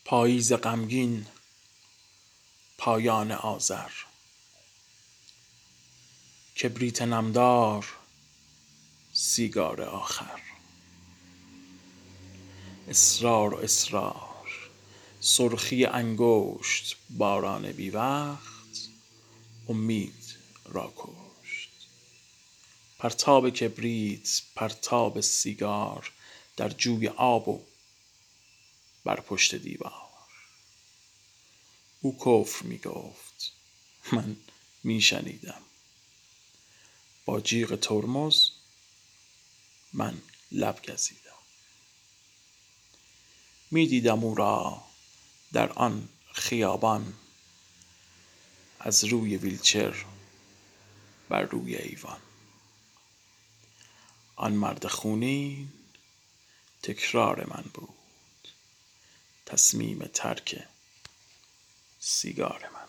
پاییز غمگین، پایان آذر. کبریت نمدار، سیگار آخر. اصرار و اصرار، سرخی انگشت، باران بی وقت امید را کشت. پرتاب کبریت، پرتاب سیگار، در جوی آب و بر پشت دیوار. او کفر می گفت، من می شنیدم. با جیغ ترمز من لب گزیدم. می دیدم او را در آن خیابان، از روی ویلچر بر روی ایوان. آن مرد خونین تکرار من بود، تصمیم ترک سیگار من.